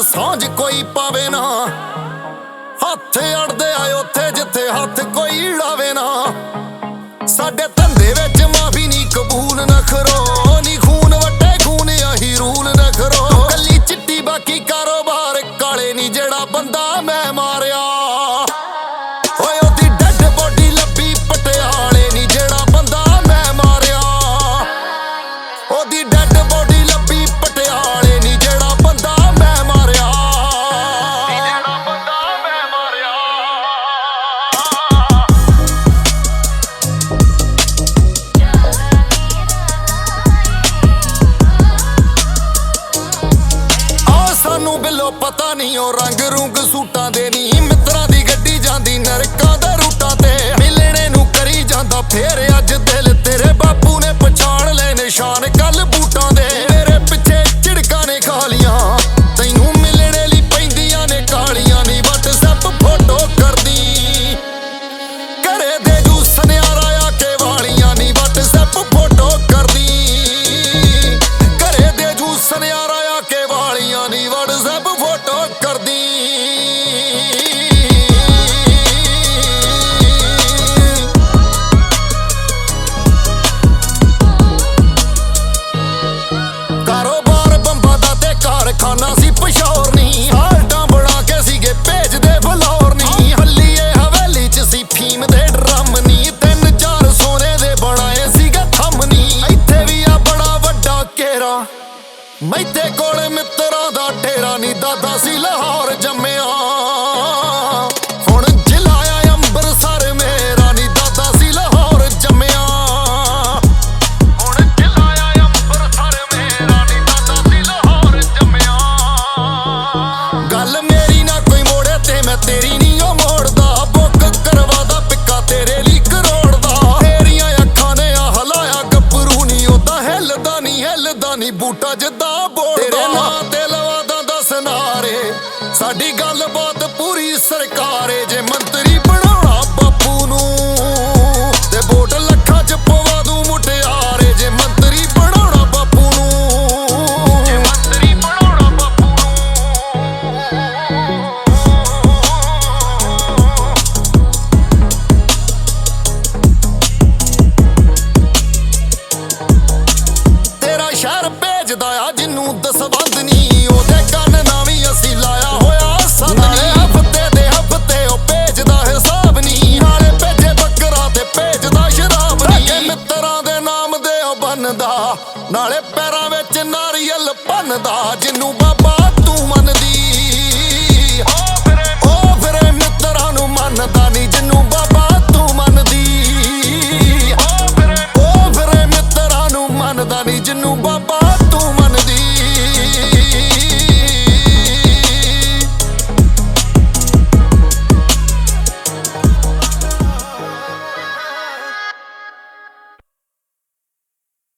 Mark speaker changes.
Speaker 1: ਸਾਂਝ ਕੋਈ ਪਾਵੇ ਨਾ, ਹੱਥ ਅੜਦੇ ਆਏ ਉੱਥੇ ਜਿੱਥੇ ਹੱਥ ਕੋਈ ੜਾਵੇ ਨਾ। ਸਾਡੇ ਧੰਦੇ ਵਿੱਚ ਮਾਫੀ ਨਹੀਂ ਕਬੂਲ ਨਖਰੋ, ਨੀ ਖੂਨ ਵੱਟੇ ਖੂਨ ਆਹੀ ਰੂਲ ਨਖਰੋ। ਕੱਲੀ ਚਿੱਟੀ ਬਾਕੀ ਕਾਰੋਬਾਰ ਕਾਲੇ ਨੀ ਜਿਹੜਾ ਬੰਦਾ ਮੈਂ ਮਾਰਿਆ। ਓਏ ਉਹਦੀ ਡੈਡ ਬੋਡੀ ਲੱਭੀ ਪਟਿਆਲੇ ਨੀ ਜਿਹੜਾ ਬੰਦਾ ਮੈਂ ਮਾਰਿਆ। ਉਹਦੀ ਡੈਡ ਬੋਡੀ ਲੱਭੀ ਪਟਿਆਲੇ ਨੀ ਜਿਹੜਾ ਬੰਦਾ ਮੈਂ ਮਾਰਿਆ। ਜਿਹੜਾ ਬੰਦਾ ਮੈਂ ਮਾਰਿਆ। ਆ ਸਾਨੂੰ ਬਿੱਲੋ ਪਤਾ ਨਹੀਂ ਉਹ ਰੰਗ ਰੁੰਗ ਸੂਟਾਂ ਦੇ ਨੀ, ਮਿੱਤਰਾਂ ਦੀ ਗੱਡੀ ਜਾਂਦੀ ਨਰਕਾਂ ਦੇ ਰੂਟਾਂ ਤੇ। ਮਿਲਣੇ ਨੂੰ ਕਰੀ ਜਾਂਦਾ ਫੇਰ ਅੱਜ ਦਿਲ, ਤੇਰੇ ਬਾਪੂ ਨੇ ਪਛਾਣ ਲੈ ਨਿਸ਼ਾਨ ਕੱਲ ਬੂਟਾਂ ਦੇ। ਮੇਰੇ ਪਿੱਛੇ ਝਿੜਕਾਂ ਨੇ ਖਾ ਲੀਆਂ, ਤੈਨੂੰ ਮਿਲਣੇ ਲਈ ਪੈਂਦੀਆਂ ਨੇ ਕਾਲੀਆਂ ਨੀ। WhatsApp ਫੋਟੋ ਕਰਦੀ ਘਰੇ ਦੇ ਜੂ ਸੁਨਿਆਰਾ ਆ ਕੇ ਵਾਲੀਆਂ ਨੀ। WhatsApp ਫੋਟੋ ਕਰਦੀ ਘਰੇ ਦੇ ਜੂ ਸੁਨਿਆਰਾ ਆ ਕੇ ਵਾਲੀਆਂ ਨੀ। WhatsApp ਫੋਟੋ ਕਰਦੀ। ਕਾਰੋਬਾਰ ਬੰਬਾਂ ਦਾ ਤੇ ਕਾਰਖਾਨਾ ਸੀ ਪਸ਼ੌਰ ਨੀ। ਹਾਲਟਾਂ ਬਣਾ ਕੇ ਸੀਗੇ ਭੇਜਦੇ ਫਲੋਰ ਨੀ। ਹੱਲੀਏ ਹਵੇਲੀ ਚ ਸੀ ਫੀਮ ਦੇ ਡਰਮ ਨੀ। 3-4 ਸੋਨੇ ਦੇ ਬਣਾਏ ਸੀਗੇ ਥੰਮ ਨੀ। ਇੱਥੇ ਵੀ ਆ ਬੜਾ ਵੱਡਾ ਘੇਰਾ, ਮੈਥੇ ਕੋਲ ਮਿੱਤਰਾਂ ਦਾ ਡੇਰਾ ਨੀ। ਦਾਦਾ ਸੀ ਲਾਹੌਰ ਜੰਮਿਆ, ਹੁਣ ਜ਼ਿਲ੍ਹਾ ਆ ਅੰਬਰਸਰ ਮੇਰਾ ਨੀ। ਦਾਦਾ ਸੀ ਲਾਹੌਰ ਜੰਮਿਆ, ਹੁਣ ਜ਼ਿਲ੍ਹਾ ਆ ਅੰਬਰਸਰ ਮੇਰਾ ਨੀ। ਦਾਦਾ ਸੀ ਲਾਹੌਰ ਜੰਮਿਆ। ਗੱਲ ਮੇਰੀ ਨਾ ਕੋਈ ਮੋੜੇ ਤੇ ਮੈਂ ਤੇਰੀ ਨੀ ਓ ਮੋੜਦਾ। ਬੁੱਕ ਕਰਵਾਦਾ ਪਿੱਕਾ ਤੇਰੇ ਲਈ ਕਰੋੜ ਦਾ। ਤੇਰੀਆਂ ਅੱਖਾਂ ਨੇ ਆ ਹਲਾਇਆ ਗੱਭਰੂ ਨੀ, ਓਦਾਂ ਹਿੱਲਦਾ ਨੀ ਬੂਟਾ ਜਿੱਦਾਂ ਬੋੜਦਾ। ਤੇਰੇ ਨਾਂ ਤੇ ਲਵਾਦਾ 10 ਨਾਰੇ, ਸਾਡੀ ਗੱਲ ਬਾਤ ਪੂਰੀ ਸਰਕਾਰੇ। ਜੇ ਮੰਤਰੀ ਬਣਾਉਣਾ ਬਾਪੂ ਨੂੰ ਤੇ ਵੋਟ ਲੱਖਾਂ ਚ ਪਵਾ ਦੂੰ ਮੁਟਿਆਰੇ। ਜੇ ਮੰਤਰੀ ਬਣਾਉਣਾ ਬਾਪੂ ਨੂੰ, ਜੇ ਮੰਤਰੀ ਬਣਾਉਣਾ ਬਾਪੂ ਨੂੰ। ਤੇਰਾ ਸ਼ਹਿਰ ਭੇਜਦਾ ਆ ਜਿਹਨੂੰ ਦਸਵੰਧ ਨੀ, ਉਹਦੇ ਕੰਨ ਨਾ ਵੀ ਅਸੀਂ ਲਾਇਆ ਹੋਇਆ ਸੰਦ ਨੀ। ਹਫ਼ਤੇ ਦੇ ਹਫ਼ਤੇ ਉਹ ਭੇਜਦਾ ਹਿਸਾਬ ਨੀ, ਨਾਲੇ ਭੇਜੇ ਬੱਕਰਾ ਤੇ ਭੇਜਦਾ ਸ਼ਰਾਬ ਨੀ। ਮਿੱਤਰਾਂ ਦੇ ਨਾਮ ਦੇ ਉਹ ਬੰਨਦਾ, ਨਾਲੇ ਪੈਰਾਂ ਵਿੱਚ ਨਾਰੀਅਲ ਭੰਨਦਾ। ਜਿਹਨੂੰ